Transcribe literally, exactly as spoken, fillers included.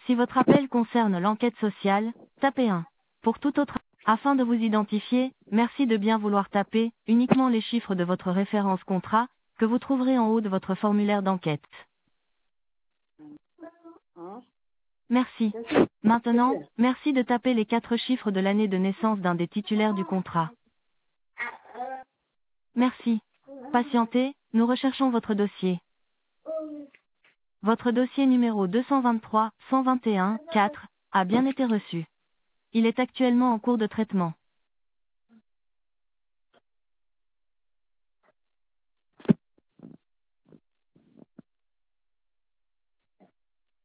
Si votre appel concerne l'enquête sociale, tapez un. Pour tout autre, afin de vous identifier, merci de bien vouloir taper uniquement les chiffres de votre référence contrat, que vous trouverez en haut de votre formulaire d'enquête. Hein? Merci. Qu'est-ce que Maintenant, c'est? merci de taper les quatre chiffres de l'année de naissance d'un des titulaires du contrat. Merci. Patientez, nous recherchons votre dossier. Votre dossier numéro deux cent vingt-trois cent vingt et un quatre a bien été reçu. Il est actuellement en cours de traitement.